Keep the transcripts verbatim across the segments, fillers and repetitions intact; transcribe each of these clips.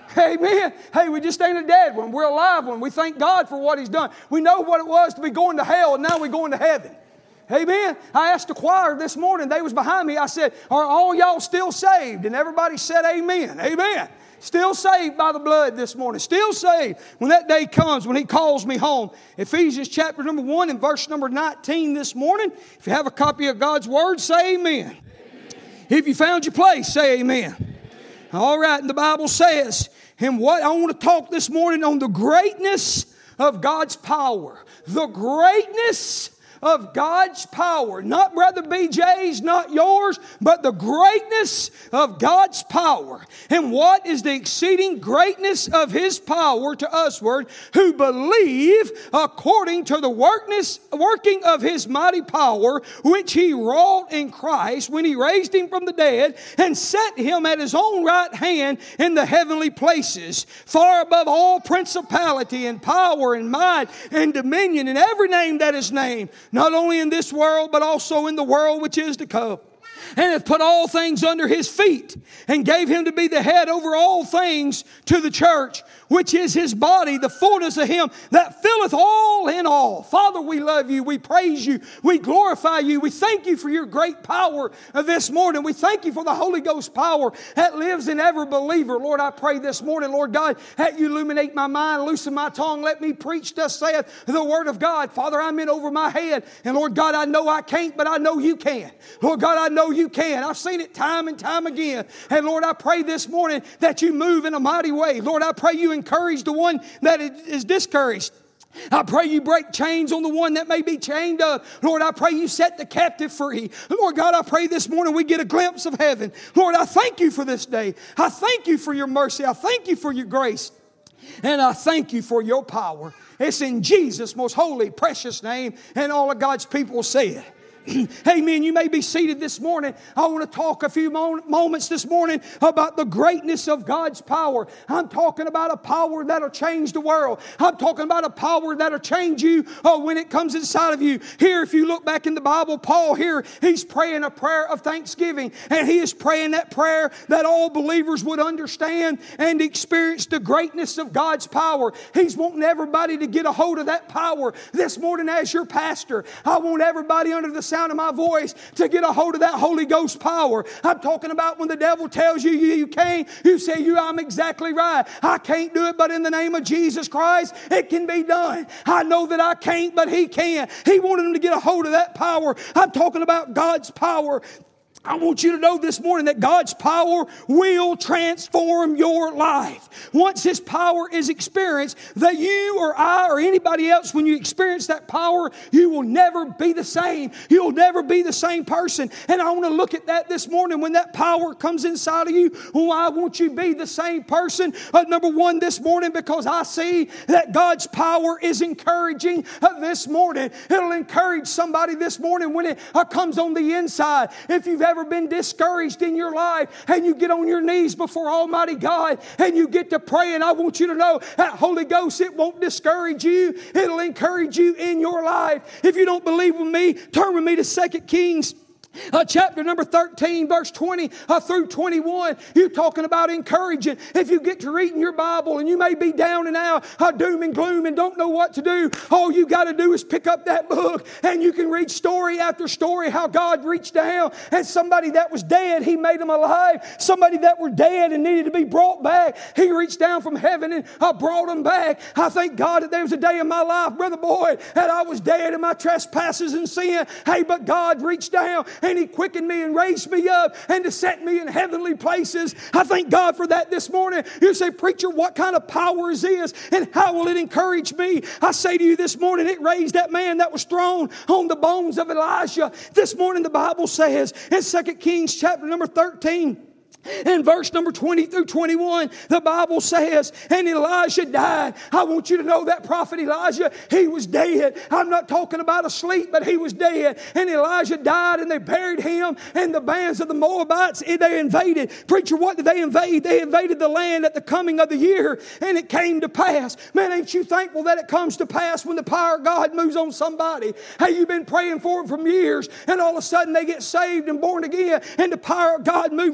Amen. Hey, we just ain't a dead one. We're a live one. We thank God for what He's done. We know what it was to be going to hell, and now we're going to heaven. Amen. I asked the choir this morning. They was behind me. I said, are all y'all still saved? And everybody said amen. Amen. Still saved by the blood this morning. Still saved when that day comes, when He calls me home. Ephesians chapter number one and verse number nineteen this morning. If you have a copy of God's Word, say amen. Amen. If you found your place, say amen. Amen. All right, and the Bible says, and what I want to talk this morning on the greatness of God's power. The greatness of God's power. Not Brother B J's, not yours, but the greatness of God's power. And what is the exceeding greatness of His power to usward who believe according to the workness, working of His mighty power, which He wrought in Christ when He raised Him from the dead and set Him at His own right hand in the heavenly places, far above all principality and power and might and dominion and every name that is named, not only in this world, but also in the world which is to come. And hath put all things under His feet, and gave Him to be the head over all things to the church, which is His body, the fullness of Him that filleth all in all. Father, we love You. We praise You. We glorify You. We thank You for Your great power this morning. We thank You for the Holy Ghost power that lives in every believer. Lord, I pray this morning, Lord God, that You illuminate my mind, loosen my tongue. Let me preach, thus saith the Word of God. Father, I'm in over my head. And Lord God, I know I can't, but I know You can. Lord God, I know You can. I've seen it time and time again. And Lord, I pray this morning that You move in a mighty way. Lord, I pray You encourage the one that is discouraged. I pray You break chains on the one that may be chained up. Lord, I pray You set the captive free. Lord God, I pray this morning we get a glimpse of heaven. Lord, I thank You for this day. I thank You for Your mercy. I thank You for Your grace. And I thank You for Your power. It's in Jesus' most holy, precious name. And all of God's people say it. Amen. You may be seated this morning. I want to talk a few moments this morning about the greatness of God's power. I'm talking about a power that'll change the world. I'm talking about a power that'll change you oh, when it comes inside of you. Here, if you look back in the Bible, Paul here, he's praying a prayer of thanksgiving. And he is praying that prayer that all believers would understand and experience the greatness of God's power. He's wanting everybody to get a hold of that power. This morning as your pastor, I want everybody under the sound of my voice to get a hold of that Holy Ghost power. I'm talking about when the devil tells you you, you can't, you say, you, I'm exactly right. I can't do it, but in the name of Jesus Christ, it can be done. I know that I can't, but He can. He wanted them to get a hold of that power. I'm talking about God's power. I want you to know this morning that God's power will transform your life. Once His power is experienced, that you or I or anybody else, when you experience that power, you will never be the same. You'll never be the same person. And I want to look at that this morning. When that power comes inside of you, well, I want you to be the same person. Uh, number one this morning, because I see that God's power is encouraging uh, this morning. It'll encourage somebody this morning when it uh, comes on the inside. If you've ever been discouraged in your life and you get on your knees before Almighty God and you get to pray, and I want you to know that Holy Ghost, it won't discourage you. It'll encourage you in your life. If you don't believe with me, turn with me to Second Kings Uh, chapter number thirteen, verse twenty uh, through twenty-one. You're talking about encouraging. If you get to reading your Bible and you may be down and out, uh, doom and gloom, and don't know what to do, all you got to do is pick up that book and you can read story after story how God reached down and somebody that was dead, He made them alive. Somebody that were dead and needed to be brought back, He reached down from heaven and uh, brought them back. I thank God that there was a day in my life, Brother Boyd, that I was dead in my trespasses and sin. Hey, but God reached down and He quickened me and raised me up and to set me in heavenly places. I thank God for that this morning. You say, preacher, what kind of power is this and how will it encourage me? I say to you this morning, it raised that man that was thrown on the bones of Elijah. This morning the Bible says in Second Kings chapter number thirteen, in verse number twenty through twenty-one, the Bible says, and Elijah died. I want you to know that prophet Elijah, he was dead. I'm not talking about asleep, but he was dead. And Elijah died and they buried him, and the bands of the Moabites, they invaded. Preacher, what did they invade? They invaded the land at the coming of the year, and it came to pass. Man, ain't you thankful that it comes to pass when the power of God moves on somebody? Hey, you've been praying for them for years, and all of a sudden they get saved and born again, and the power of God moved in,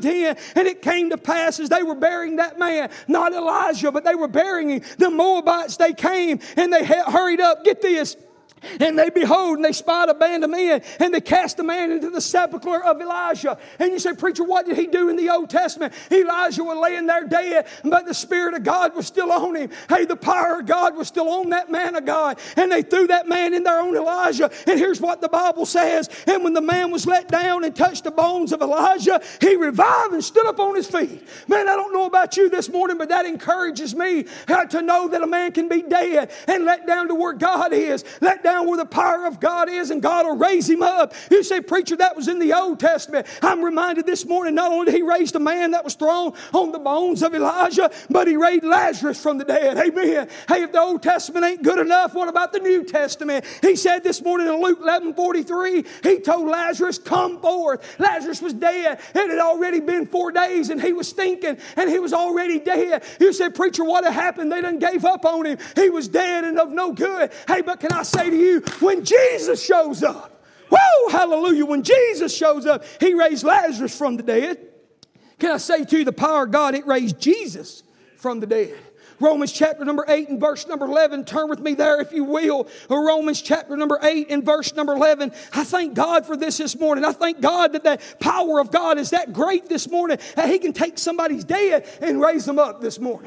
And it came to pass as they were burying that man, not Elijah, but they were burying him. The Moabites, they came and they hurried up. Get this. And they behold, and they spied a band of men, and they cast the man into the sepulchre of Elijah. And you say, preacher, what did he do in the Old Testament? Elijah was laying there dead, but the Spirit of God was still on him. Hey, the power of God was still on that man of God. And they threw that man in there on Elijah. And here's what the Bible says. And when the man was let down and touched the bones of Elijah, he revived and stood up on his feet. Man, I don't know about you this morning, but that encourages me uh, to know that a man can be dead and let down to where God is. Let down where the power of God is, and God will raise him up. You say, preacher, that was in the Old Testament. I'm reminded this morning, not only did he raise the man that was thrown on the bones of Elijah, but he raised Lazarus from the dead. Amen. Hey, if the Old Testament ain't good enough, what about the New Testament? He said this morning in Luke eleven forty-three, he told Lazarus, come forth. Lazarus was dead. It had already been four days, and he was stinking, and he was already dead. You said, preacher, what had happened? They done gave up on him. He was dead and of no good. Hey, but can I say to you, when Jesus shows up, whoa, hallelujah, when Jesus shows up, he raised Lazarus from the dead. Can I say to you, the power of God, it raised Jesus from the dead. Romans chapter number eight and verse number eleven. Turn with me there if you will. Romans chapter number eight and verse number eleven. I thank God for this this morning. I thank God that that power of God is that great this morning that he can take somebody's dead and raise them up this morning.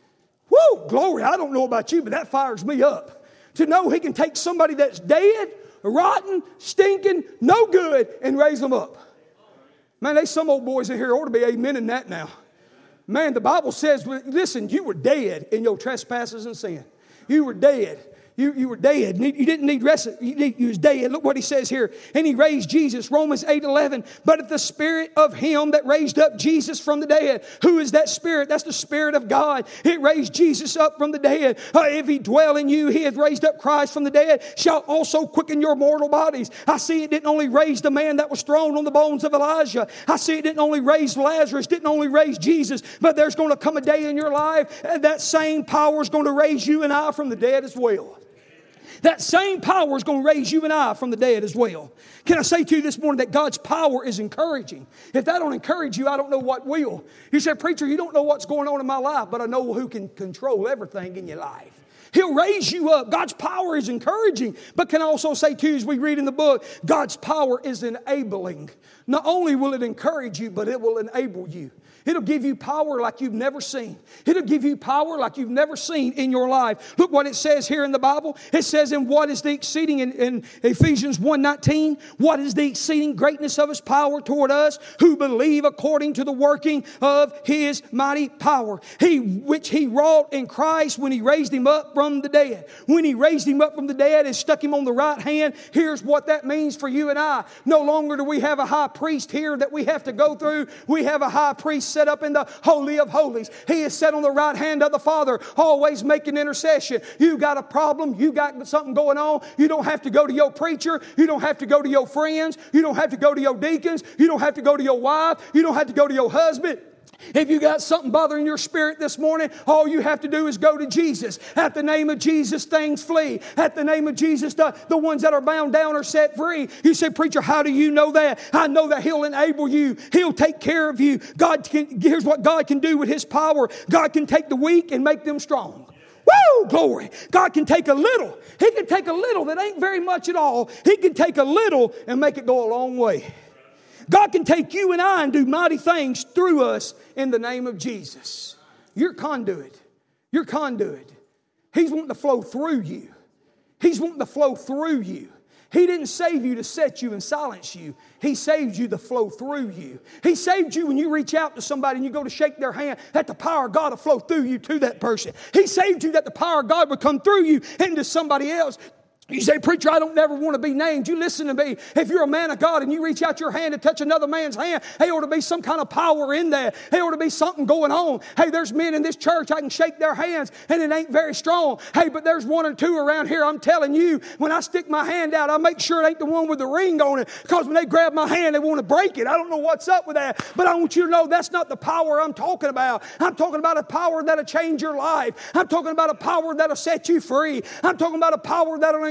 Woo, glory. I don't know about you, but that fires me up. To know he can take somebody that's dead, rotten, stinking, no good, and raise them up. Man, there's some old boys in here ought to be amening that now. Man, the Bible says, listen, you were dead in your trespasses and sin. You were dead. You, you were dead. You didn't need rest. You, need, you was dead. Look what he says here. And he raised Jesus. Romans eight eleven. But if the Spirit of him that raised up Jesus from the dead. Who is that Spirit? That's the Spirit of God. It raised Jesus up from the dead. Uh, if he dwell in you, he hath raised up Christ from the dead. Shall also quicken your mortal bodies. I see it didn't only raise the man that was thrown on the bones of Elijah. I see it didn't only raise Lazarus. Didn't only raise Jesus. But there's going to come a day in your life. And that same power is going to raise you and I from the dead as well. That same power is going to raise you and I from the dead as well. Can I say to you this morning that God's power is encouraging? If that don't encourage you, I don't know what will. You say, preacher, you don't know what's going on in my life, but I know who can control everything in your life. He'll raise you up. God's power is encouraging. But can I also say to you, as we read in the book, God's power is enabling. Not only will it encourage you, but it will enable you. It'll give you power like you've never seen. It'll give you power like you've never seen in your life. Look what it says here in the Bible. It says, and what is the exceeding, in, in Ephesians one nineteen, what is the exceeding greatness of His power toward us who believe according to the working of His mighty power. He, which He wrought in Christ when He raised Him up from the dead. When He raised Him up from the dead and stuck Him on the right hand, here's what that means for you and I. No longer do we have a high priest here that we have to go through. We have a high priest set up in the Holy of Holies. He is set on the right hand of the Father, always making intercession. You got a problem, you got something going on, you don't have to go to your preacher, you don't have to go to your friends, you don't have to go to your deacons, you don't have to go to your wife, you don't have to go to your husband. If you got something bothering your spirit this morning, all you have to do is go to Jesus. At the name of Jesus, things flee. At the name of Jesus, the, the ones that are bound down are set free. You say, preacher, how do you know that? I know that He'll enable you. He'll take care of you. God can, here's what God can do with His power. God can take the weak and make them strong. Woo! Glory. God can take a little. He can take a little that ain't very much at all. He can take a little and make it go a long way. God can take you and I and do mighty things through us in the name of Jesus. You're conduit. You're conduit. He's wanting to flow through you. He's wanting to flow through you. He didn't save you to set you and silence you. He saved you to flow through you. He saved you when you reach out to somebody and you go to shake their hand, that the power of God will flow through you to that person. He saved you that the power of God would come through you into somebody else. You say, preacher, I don't never want to be named. You listen to me. If you're a man of God and you reach out your hand to touch another man's hand, there ought to be some kind of power in there. There ought to be something going on. Hey, there's men in this church, I can shake their hands and it ain't very strong. Hey, but there's one or two around here, I'm telling you, when I stick my hand out, I make sure it ain't the one with the ring on it, because when they grab my hand, they want to break it. I don't know what's up with that, but I want you to know that's not the power I'm talking about. I'm talking about a power that'll change your life. I'm talking about a power that'll set you free. I'm talking about a power that'll encourage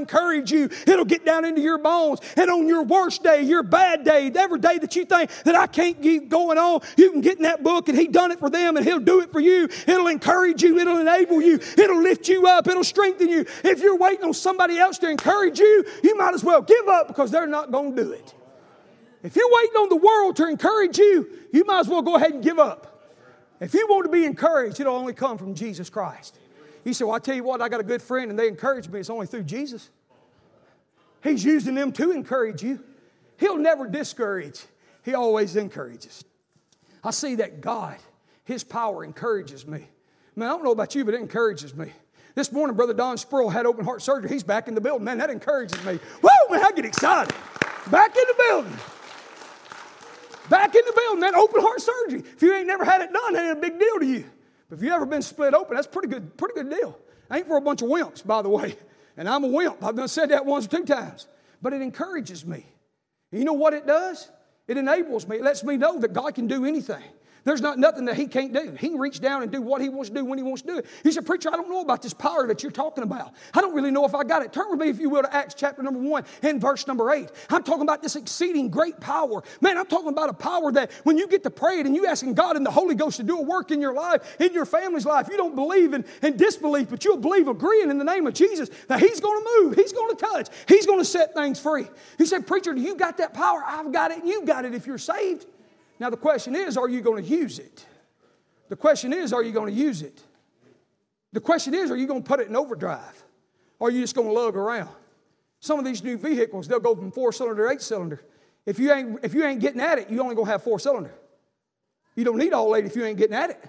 encourage you. It'll get down into your bones. And on your worst day, your bad day, every day that you think that I can't keep going on, you can get in that book and He done it for them and He'll do it for you. It'll encourage you. It'll enable you. It'll lift you up. It'll strengthen you. If you're waiting on somebody else to encourage you, you might as well give up because they're not going to do it. If you're waiting on the world to encourage you, you might as well go ahead and give up. If you want to be encouraged, it'll only come from Jesus Christ. You say, well, I tell you what, I got a good friend and they encourage me. It's only through Jesus. He's using them to encourage you. He'll never discourage. He always encourages. I see that God, His power encourages me. Man, I don't know about you, but it encourages me. This morning, Brother Don Sproul had open heart surgery. He's back in the building. Man, that encourages me. Whoa, man, I get excited. Back in the building. Back in the building, man, open heart surgery. If you ain't never had it done, that ain't a big deal to you. But if you ever been split open, that's pretty good, pretty good deal. Ain't for a bunch of wimps, by the way. And I'm a wimp. I've done said that once or two times. But it encourages me. And you know what it does? It enables me. It lets me know that God can do anything. There's not nothing that He can't do. He can reach down and do what He wants to do when He wants to do it. You said, preacher, I don't know about this power that you're talking about. I don't really know if I got it. Turn with me, if you will, to Acts chapter number one and verse number eight. I'm talking about this exceeding great power. Man, I'm talking about a power that when you get to pray it and you asking God and the Holy Ghost to do a work in your life, in your family's life, you don't believe in, in disbelief, but you'll believe agreeing in the name of Jesus that He's going to move. He's going to touch. He's going to set things free. You said, preacher, do you got that power? I've got it and you got it if you're saved. Now the question is, are you going to use it? The question is, are you going to use it? The question is, are you going to put it in overdrive? Or are you just going to lug around? Some of these new vehicles, they'll go from four-cylinder to eight-cylinder. If you ain't, if you ain't getting at it, you only going to have four-cylinder. You don't need all eight if you ain't getting at it.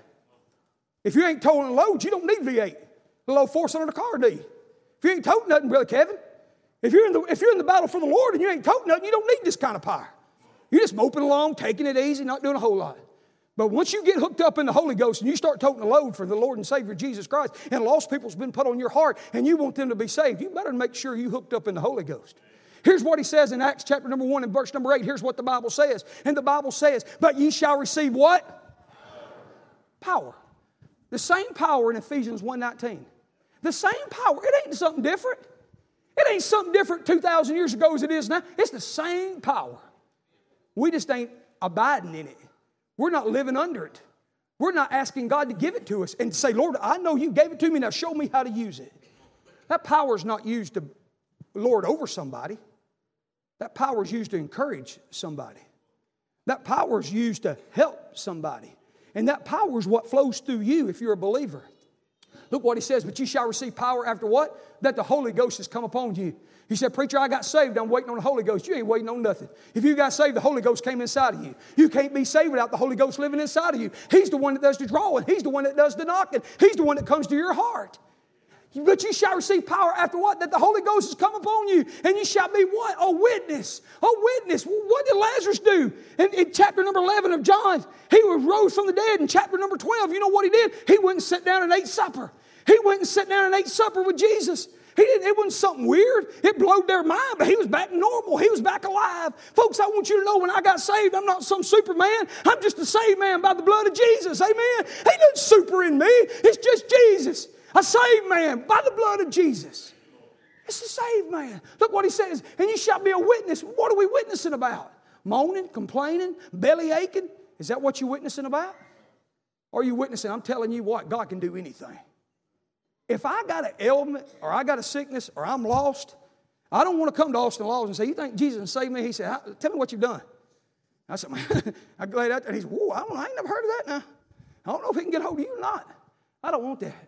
If you ain't towing loads, you don't need V eight. A little four-cylinder car do you? If you ain't toting nothing, Brother Kevin, if you're, in the, if you're in the battle for the Lord and you ain't toting nothing, you don't need this kind of power. You're just moping along, taking it easy, not doing a whole lot. But once you get hooked up in the Holy Ghost and you start toting a load for the Lord and Savior Jesus Christ, and lost people's been put on your heart and you want them to be saved, you better make sure you hooked up in the Holy Ghost. Here's what He says in Acts chapter number one and verse number eight. Here's what the Bible says. And the Bible says, but ye shall receive what? Power. The same power in Ephesians one nineteen. The same power. It ain't something different. It ain't something different two thousand years ago as it is now. It's the same power. We just ain't abiding in it. We're not living under it. We're not asking God to give it to us and say, Lord, I know you gave it to me, now show me how to use it. That power is not used to lord over somebody. That power is used to encourage somebody. That power is used to help somebody. And that power is what flows through you if you're a believer. Look what He says, but you shall receive power after what? That the Holy Ghost has come upon you. He said, preacher, I got saved. I'm waiting on the Holy Ghost. You ain't waiting on nothing. If you got saved, the Holy Ghost came inside of you. You can't be saved without the Holy Ghost living inside of you. He's the one that does the drawing. He's the one that does the knocking. He's the one that comes to your heart. But you shall receive power after what? That the Holy Ghost has come upon you. And you shall be what? A witness. A witness. What did Lazarus do? In, in chapter number eleven of John, he rose from the dead. In chapter number twelve, you know what he did? He went and sat down and ate supper. He went and sat down and ate supper with Jesus. He didn't, it wasn't something weird. It blowed their mind, but he was back normal. He was back alive. Folks, I want you to know when I got saved, I'm not some Superman. I'm just a saved man by the blood of Jesus. Amen. Ain't nothing super in me. It's just Jesus. A saved man by the blood of Jesus. It's a saved man. Look what He says. And you shall be a witness. What are we witnessing about? Moaning, complaining, belly aching? Is that what you're witnessing about? Or are you witnessing, I'm telling you what, God can do anything. If I got an ailment or I got a sickness or I'm lost, I don't want to come to Austin Laws and say, you think Jesus can save me? He said, tell me what you've done. I said, man, I laid out there and he said, whoa, I don't know. I ain't never heard of that now. I don't know if He can get hold of you or not. I don't want that.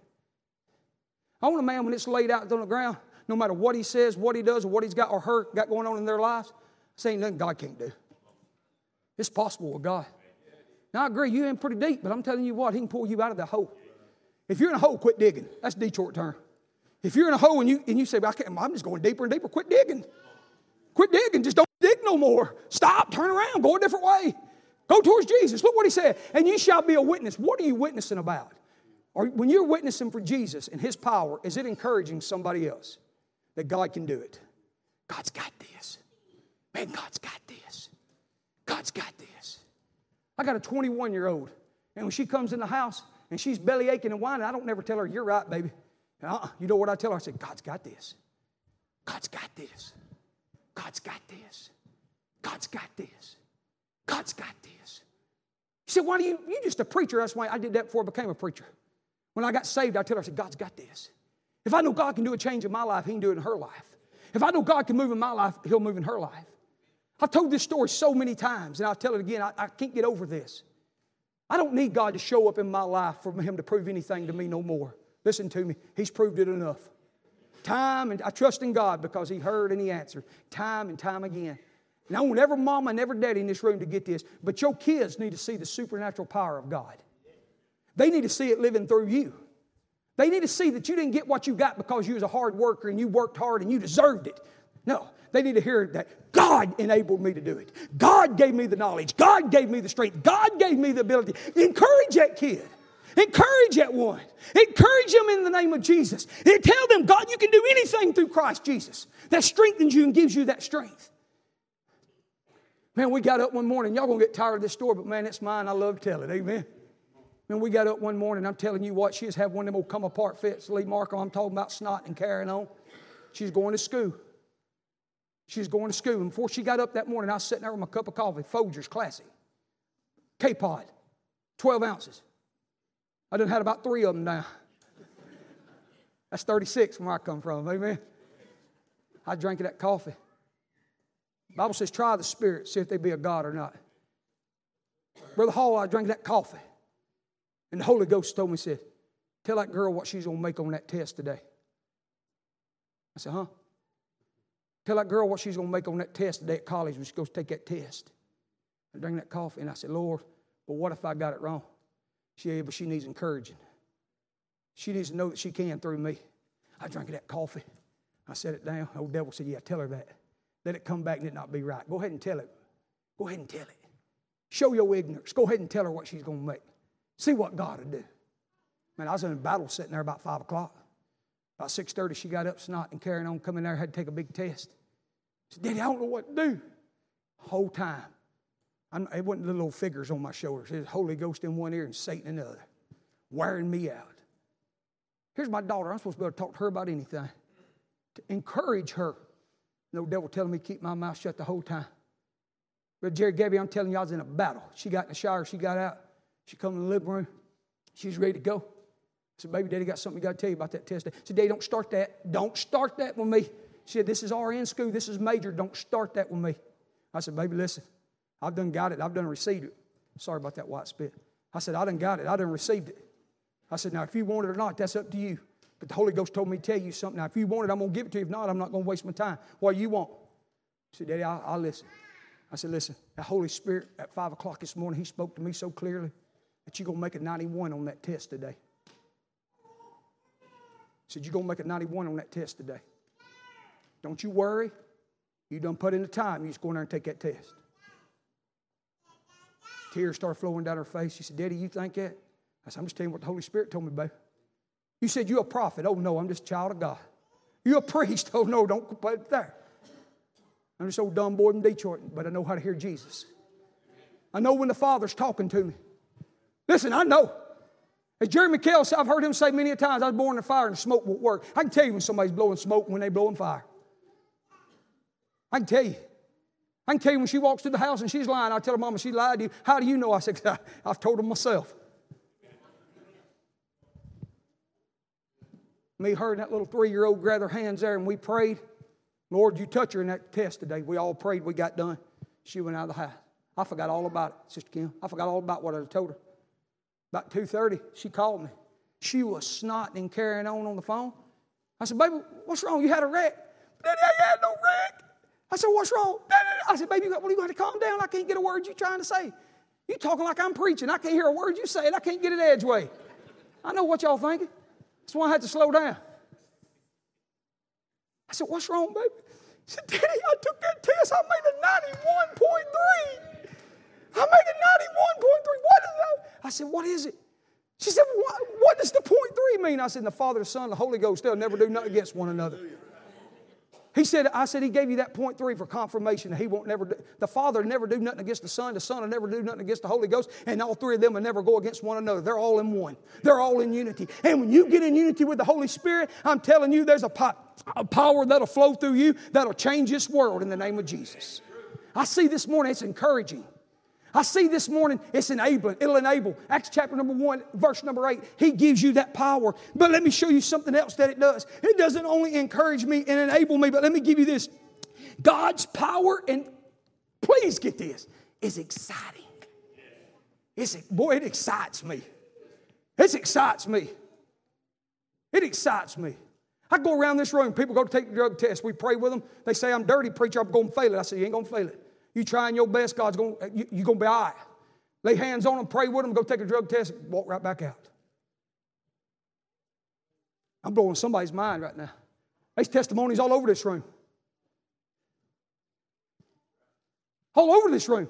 I want a man when it's laid out on the ground, no matter what he says, what he does, or what he's got or her got going on in their lives, saying nothing God can't do. It's possible with God. Now, I agree, you're in pretty deep, but I'm telling you what, He can pull you out of the hole. If you're in a hole, quit digging. That's a Detroit term. If you're in a hole and you, and you say, well, I can't, I'm just going deeper and deeper, quit digging. Quit digging. Just don't dig no more. Stop. Turn around. Go a different way. Go towards Jesus. Look what He said. And you shall be a witness. What are you witnessing about? Or when you're witnessing for Jesus and His power, is it encouraging somebody else that God can do it? God's got this. Man, God's got this. God's got this. I got a twenty-one-year-old, and when she comes in the house and she's belly aching and whining, I don't never tell her, you're right, baby. Uh-uh. You know what I tell her? I said, God's got this. God's got this. God's got this. God's got this. God's got this. You said, why do you, you just a preacher. That's why I did that before I became a preacher. When I got saved, I tell her, I said, God's got this. If I know God can do a change in my life, He can do it in her life. If I know God can move in my life, He'll move in her life. I've told this story so many times, and I'll tell it again. I, I can't get over this. I don't need God to show up in my life for Him to prove anything to me no more. Listen to me. He's proved it enough. Time, and I trust in God because He heard and He answered. Time and time again. And I want every mama and every daddy in this room to get this. But your kids need to see the supernatural power of God. They need to see it living through you. They need to see that you didn't get what you got because you was a hard worker and you worked hard and you deserved it. No, they need to hear that God enabled me to do it. God gave me the knowledge. God gave me the strength. God gave me the ability. Encourage that kid. Encourage that one. Encourage them in the name of Jesus. And tell them, God, you can do anything through Christ Jesus. That strengthens you and gives you that strength. Man, we got up one morning. Y'all going to get tired of this story, but man, it's mine. I love to tell it. Amen. Man, we got up one morning. I'm telling you what, she just had one of them old come apart fits. Lee Marco, I'm talking about snot and carrying on. She's going to school. She's going to school. And before she got up that morning, I was sitting there with my cup of coffee, Folgers Classic. K-Pod, twelve ounces. I done had about three of them now. That's thirty-six from where I come from, amen? I drank that coffee. The Bible says, try the Spirit, see if they be a God or not. Brother Hall, I drank that coffee. And the Holy Ghost told me, said, tell that girl what she's going to make on that test today. I said, huh? Tell that girl what she's going to make on that test today at college when she goes to take that test. I drank that coffee, and I said, Lord, but what if I got it wrong? She said, yeah, but she needs encouraging. She needs to know that she can through me. I drank that coffee. I set it down. The old devil said, yeah, tell her that. Let it come back and it not be right. Go ahead and tell it. Go ahead and tell it. Show your ignorance. Go ahead and tell her what she's going to make. See what God will do. Man, I was in a battle sitting there about five o'clock. About six thirty, she got up, snot and carrying on, coming there, had to take a big test. I said, Daddy, I don't know what to do. Whole time. I'm, it wasn't little old figures on my shoulders. It was Holy Ghost in one ear and Satan in the other, wearing me out. Here's my daughter. I'm supposed to be able to talk to her about anything. To encourage her. No devil telling me to keep my mouth shut the whole time. But Jerry Gabby, I'm telling you, I was in a battle. She got in the shower. She got out. She come in the living room. She's ready to go. I said, baby, Daddy got something we got to tell you about that test. I said, Daddy, don't start that. Don't start that with me. She said, this is R N school. This is major. Don't start that with me. I said, baby, listen. I've done got it. I've done received it. Sorry about that white spit. I said, I done got it. I done received it. I said, now, if you want it or not, that's up to you. But the Holy Ghost told me to tell you something. Now, if you want it, I'm going to give it to you. If not, I'm not going to waste my time. What do you want? I said, Daddy, I'll, I'll listen. I said, listen, the Holy Spirit at five o'clock this morning, He spoke to me so clearly that you're going to make a ninety-one on that test today. He said, you're going to make a ninety-one on that test today. Don't you worry. You done put in the time. You just go in there and take that test. Tears started flowing down her face. She said, Daddy, you think that? I said, I'm just telling you what the Holy Spirit told me, babe. You said you're a prophet. Oh, no, I'm just a child of God. You're a priest. Oh, no, don't put it there. I'm just old dumb boy from Detroit, but I know how to hear Jesus. I know when the Father's talking to me. Listen, I know. As Jerry McHale said, I've heard him say many a times, I was born in fire and the smoke won't work. I can tell you when somebody's blowing smoke and when they're blowing fire. I can tell you. I can tell you when she walks to the house and she's lying. I tell her, Mama, she lied to you. How do you know? I said, I've told her myself. Me, her, and that little three-year-old grabbed their hands there and we prayed. Lord, you touch her in that test today. We all prayed. We got done. She went out of the house. I forgot all about it, Sister Kim. I forgot all about what I told her. About two thirty, she called me. She was snotting and carrying on on the phone. I said, baby, what's wrong? You had a wreck. Daddy, I had no wreck. I said, what's wrong? Daddy, I said, baby, what are you going to calm down? I can't get a word you're trying to say. You talking like I'm preaching. I can't hear a word you say, and I can't get it edgeway. I know what y'all thinking. That's why I had to slow down. I said, what's wrong, baby? She said, Daddy, I took that test. I made a ninety-one point three. I made a ninety-one point three. What is that? I said, what is it? She said, what, what does the point three mean? I said, the Father, the Son, the Holy Ghost, they'll never do nothing against one another. He said, I said, He gave you that point three for confirmation that He won't never do. The Father will never do nothing against the Son. The Son will never do nothing against the Holy Ghost. And all three of them will never go against one another. They're all in one. They're all in unity. And when you get in unity with the Holy Spirit, I'm telling you, there's a, po- a power that'll flow through you that'll change this world in the name of Jesus. I see this morning, it's encouraging. I see this morning, it's enabling. It'll enable. Acts chapter number one, verse number eight. He gives you that power. But let me show you something else that it does. It doesn't only encourage me and enable me, but let me give you this. God's power, and please get this, is exciting. It's, boy, it excites me. It excites me. It excites me. I go around this room, people go to take the drug test. We pray with them. They say, I'm dirty, preacher, I'm going to fail it. I say, you ain't going to fail it. You trying your best, God's going you, you're going to be all right. Lay hands on them, pray with them, go take a drug test, walk right back out. I'm blowing somebody's mind right now. There's testimonies all over this room. All over this room.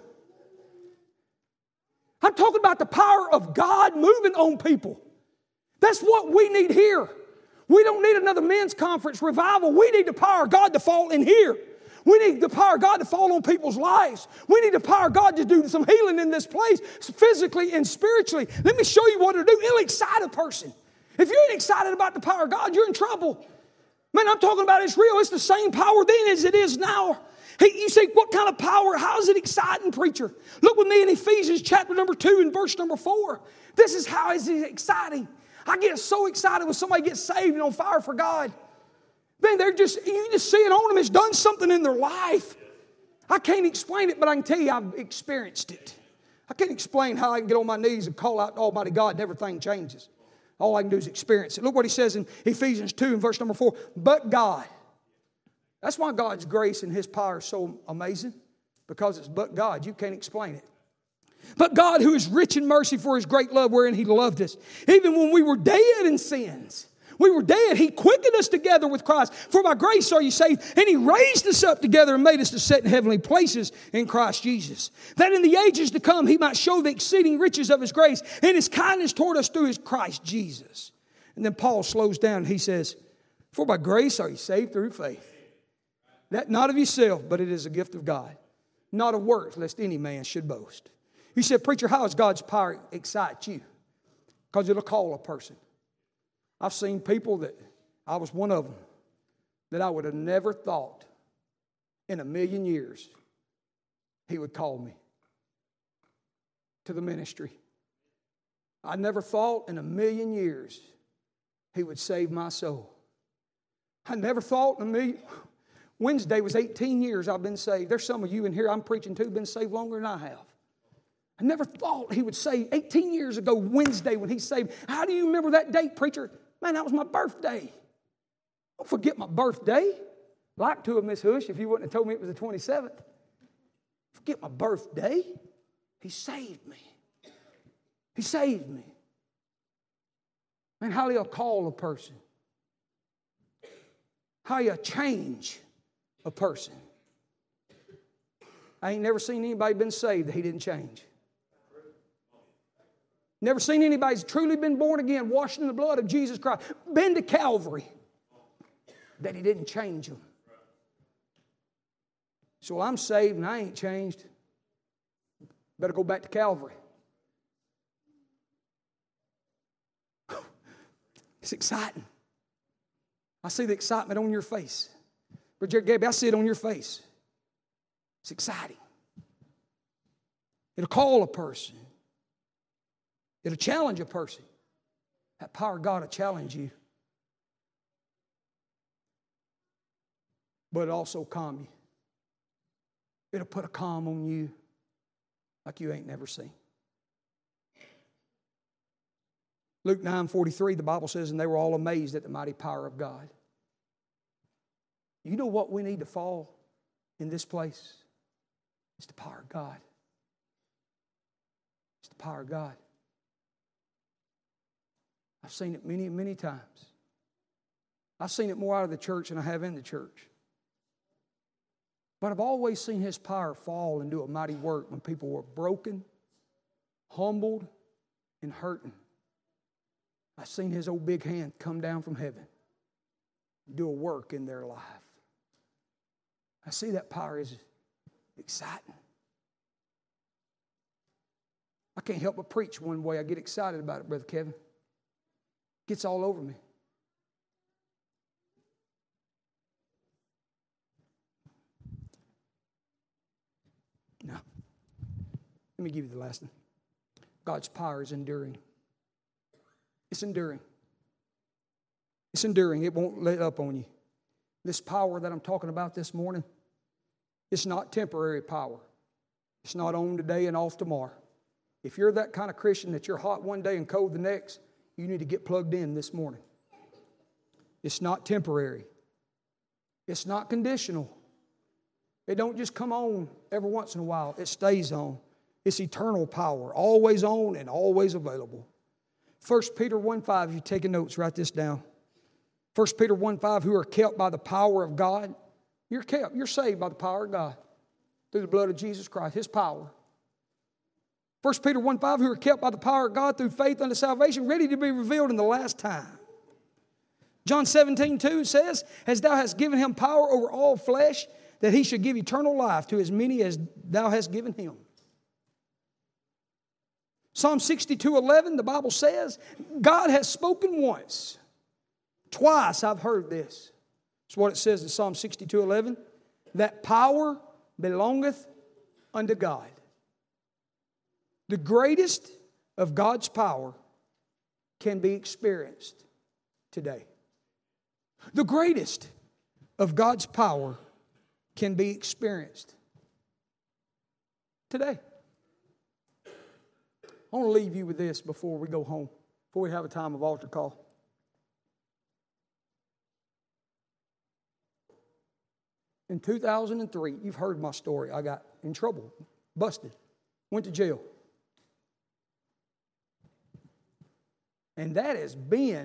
I'm talking about the power of God moving on people. That's what we need here. We don't need another men's conference revival. We need the power of God to fall in here. We need the power of God to fall on people's lives. We need the power of God to do some healing in this place, physically and spiritually. Let me show you what it'll do. It'll excite a person. If you ain't excited about the power of God, you're in trouble. Man, I'm talking about it's real. It's the same power then as it is now. Hey, you say, what kind of power? How is it exciting, preacher? Look with me in Ephesians chapter number two and verse number four. This is how it's exciting. I get so excited when somebody gets saved and on fire for God. Man, they're just, you just see it on them. It's done something in their life. I can't explain it, but I can tell you I've experienced it. I can't explain how I can get on my knees and call out to Almighty God and everything changes. All I can do is experience it. Look what he says in Ephesians two and verse number four. But God. That's why God's grace and His power is so amazing. Because it's but God. You can't explain it. But God, who is rich in mercy for His great love wherein He loved us, even when we were dead in sins. We were dead. He quickened us together with Christ. For by grace are you saved. And He raised us up together and made us to sit in heavenly places in Christ Jesus. That in the ages to come He might show the exceeding riches of His grace and His kindness toward us through His Christ Jesus. And then Paul slows down and he says, for by grace are you saved through faith. That not of yourself, but it is a gift of God. Not of works, lest any man should boast. You said, preacher, how does God's power excite you? Because it'll call a person. I've seen people that, I was one of them, that I would have never thought in a million years He would call me to the ministry. I never thought in a million years He would save my soul. I never thought in a million... Wednesday was eighteen years I've been saved. There's some of you in here I'm preaching to been saved longer than I have. I never thought He would save eighteen years ago Wednesday when He saved. How do you remember that date, preacher? Man, that was my birthday. Don't forget my birthday. Like to have, Miss Hush, if you wouldn't have told me it was the twenty-seventh. Forget my birthday. He saved me. He saved me. Man, how do you call a person? How do you change a person? I ain't never seen anybody been saved that he didn't change. Never seen anybody who's truly been born again, washed in the blood of Jesus Christ, been to Calvary, that He didn't change them. So well, I'm saved and I ain't changed. Better go back to Calvary. It's exciting. I see the excitement on your face. Brother Gabby, I see it on your face. It's exciting. It'll call a person. It'll challenge a person. That power of God will challenge you. But it'll also calm you. It'll put a calm on you like you ain't never seen. Luke nine forty-three, the Bible says, and they were all amazed at the mighty power of God. You know what we need to fall in this place? It's the power of God. It's the power of God. I've seen it many, many times. I've seen it more out of the church than I have in the church. But I've always seen His power fall and do a mighty work when people were broken, humbled, and hurting. I've seen His old big hand come down from heaven, do a work in their life. I see that power is exciting. I can't help but preach one way. I get excited about it, Brother Kevin. It gets all over me. Now, let me give you the last one. God's power is enduring. It's enduring. It's enduring. It won't let up on you. This power that I'm talking about this morning, it's not temporary power. It's not on today and off tomorrow. If you're that kind of Christian that you're hot one day and cold the next, you need to get plugged in this morning. It's not temporary. It's not conditional. It don't just come on every once in a while. It stays on. It's eternal power, always on and always available. First Peter one five, if you're taking notes, write this down. First Peter one five, who are kept by the power of God. You're kept, you're saved by the power of God through the blood of Jesus Christ, His power. First Peter one five, who are kept by the power of God through faith unto salvation, ready to be revealed in the last time. John seventeen two says, as thou hast given him power over all flesh, that he should give eternal life to as many as thou hast given him. Psalm sixty-two eleven, the Bible says, God has spoken once. Twice I've heard this. That's what it says in Psalm sixty-two eleven. That power belongeth unto God. The greatest of God's power can be experienced today. The greatest of God's power can be experienced today. I want to leave you with this before we go home, before we have a time of altar call. In two thousand three, you've heard my story. I got in trouble, busted, went to jail. And that has been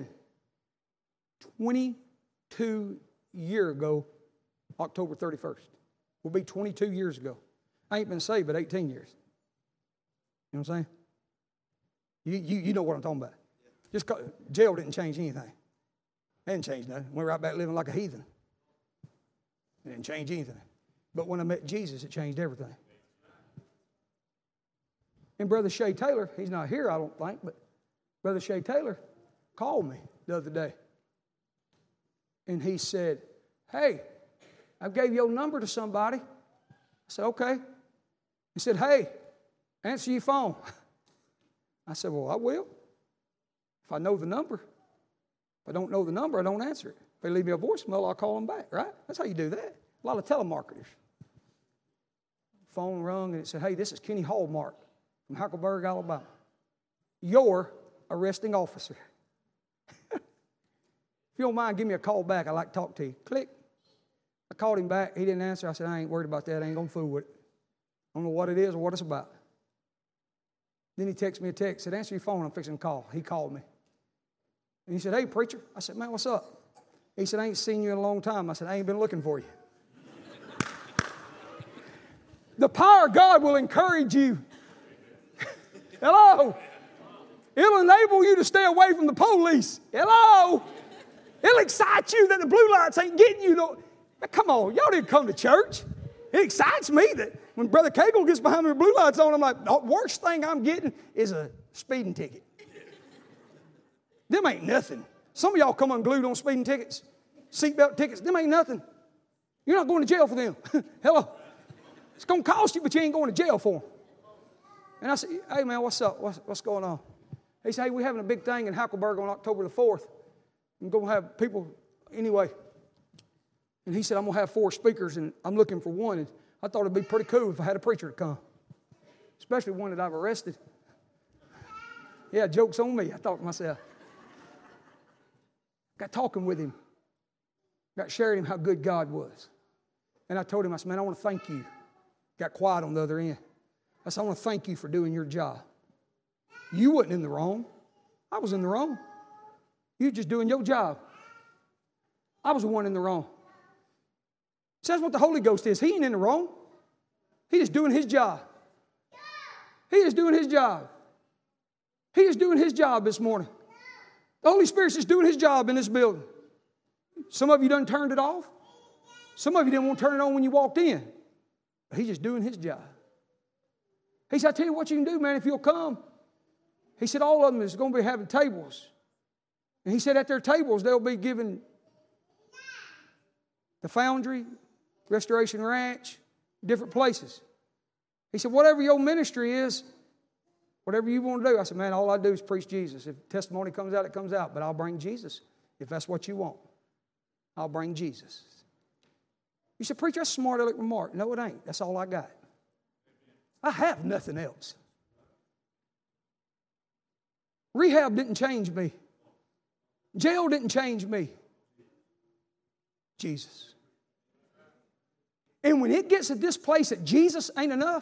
twenty-two years ago, October thirty-first. Will be twenty-two years ago. I ain't been saved but eighteen years. You know what I'm saying? You, you, you know what I'm talking about. Just cause, jail didn't change anything. It didn't change nothing. Went right back living like a heathen. It didn't change anything. But when I met Jesus, it changed everything. And Brother Shay Taylor, he's not here, I don't think, but Brother Shay Taylor called me the other day. And he said, hey, I gave your number to somebody. I said, okay. He said, hey, answer your phone. I said, well, I will. If I know the number. If I don't know the number, I don't answer it. If they leave me a voicemail, I'll call them back, right? That's how you do that. A lot of telemarketers. Phone rung and it said, hey, this is Kenny Hallmark from Hackleburg, Alabama. Your arresting officer. If you don't mind, give me a call back. I'd like to talk to you. Click. I called him back. He didn't answer. I said, I ain't worried about that. I ain't going to fool with it. I don't know what it is or what it's about. Then he texted me a text. Said, answer your phone. I'm fixing to call. He called me. And he said, hey, preacher. I said, man, what's up? He said, I ain't seen you in a long time. I said, I ain't been looking for you. The power of God will encourage you. Hello. It'll enable you to stay away from the police. Hello. It'll excite you that the blue lights ain't getting you. No. Come on, y'all didn't come to church. It excites me that when Brother Cagle gets behind me with blue lights on, I'm like, the worst thing I'm getting is a speeding ticket. Them ain't nothing. Some of y'all come unglued on speeding tickets, seatbelt tickets. Them ain't nothing. You're not going to jail for them. Hello. It's going to cost you, but you ain't going to jail for them. And I said, hey, man, what's up? What's, what's going on? He said, hey, we're having a big thing in Hackleburg on October the fourth. I'm going to have people anyway. And he said, I'm going to have four speakers, and I'm looking for one. And I thought it'd be pretty cool if I had a preacher to come, especially one that I've arrested. Yeah, joke's on me, I thought to myself. Got talking with him. Got sharing him how good God was. And I told him, I said, man, I want to thank you. Got quiet on the other end. I said, I want to thank you for doing your job. You wasn't in the wrong. I was in the wrong. You were just doing your job. I was the one in the wrong. So that's what the Holy Ghost is. He ain't in the wrong. He is doing his job. He is doing his job. He is doing his job this morning. The Holy Spirit's just doing his job in this building. Some of you done turned it off. Some of you didn't want to turn it on when you walked in. But he's just doing his job. He said, I tell you what you can do, man, if you'll come. He said, all of them is going to be having tables. And he said at their tables, they'll be giving the Foundry, Restoration Ranch, different places. He said, whatever your ministry is, whatever you want to do. I said, man, all I do is preach Jesus. If testimony comes out, it comes out. But I'll bring Jesus. If that's what you want, I'll bring Jesus. You said, preacher, that's a smart aleck remark. No, it ain't. That's all I got. I have nothing else. Rehab didn't change me. Jail didn't change me. Jesus. And when it gets to this place that Jesus ain't enough,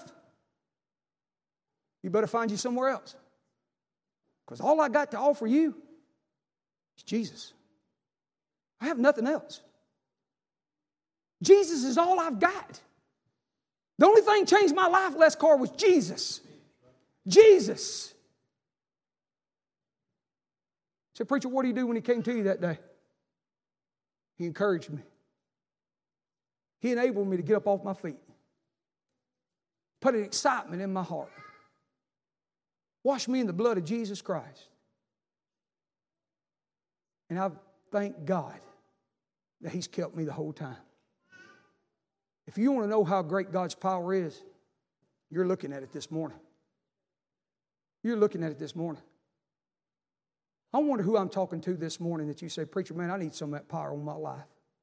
you better find you somewhere else. Because all I got to offer you is Jesus. I have nothing else. Jesus is all I've got. The only thing changed my life, Les Carr, was Jesus. Jesus. I said, preacher, what did he do when he came to you that day? He encouraged me. He enabled me to get up off my feet. Put an excitement in my heart. Washed me in the blood of Jesus Christ. And I thank God that he's kept me the whole time. If you want to know how great God's power is, you're looking at it this morning. You're looking at it this morning. I wonder who I'm talking to this morning that you say, preacher, man, I need some of that power on my life.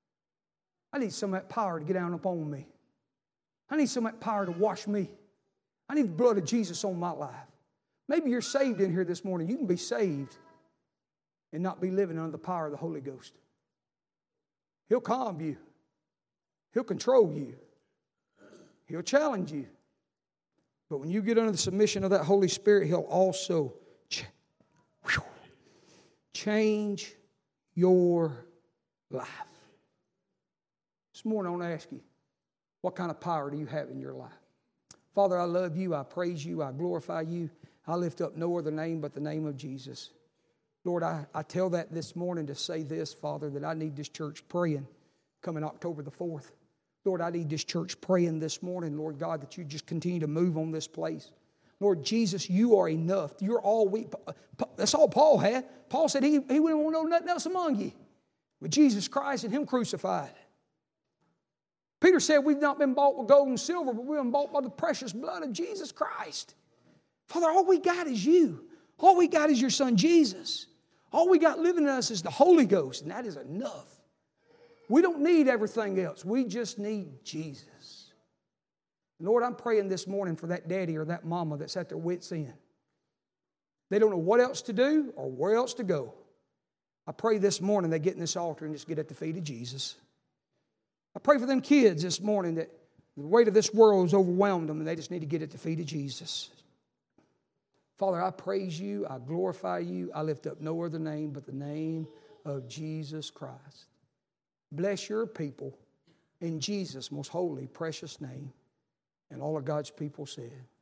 I need some of that power to get down upon me. I need some of that power to wash me. I need the blood of Jesus on my life. Maybe you're saved in here this morning. You can be saved and not be living under the power of the Holy Ghost. He'll calm you. He'll control you. He'll challenge you. But when you get under the submission of that Holy Spirit, He'll also ch- whew, change your life. This morning I want to ask you, what kind of power do you have in your life? Father, I love you. I praise you. I glorify you. I lift up no other name but the name of Jesus. Lord, I, I tell that this morning to say this, Father, that I need this church praying coming October the fourth. Lord, I need this church praying this morning, Lord God, that you just continue to move on this place. Lord Jesus, you are enough. You're all we. That's all Paul had. Paul said he, he wouldn't want to know nothing else among you but Jesus Christ and Him crucified. Peter said we've not been bought with gold and silver, but we've been bought by the precious blood of Jesus Christ. Father, all we got is you. All we got is your Son Jesus. All we got living in us is the Holy Ghost, and that is enough. We don't need everything else. We just need Jesus. Lord, I'm praying this morning for that daddy or that mama that's at their wits' end. They don't know what else to do or where else to go. I pray this morning they get in this altar and just get at the feet of Jesus. I pray for them kids this morning that the weight of this world has overwhelmed them and they just need to get at the feet of Jesus. Father, I praise you. I glorify you. I lift up no other name but the name of Jesus Christ. Bless your people in Jesus' most holy, precious name. And all of God's people said.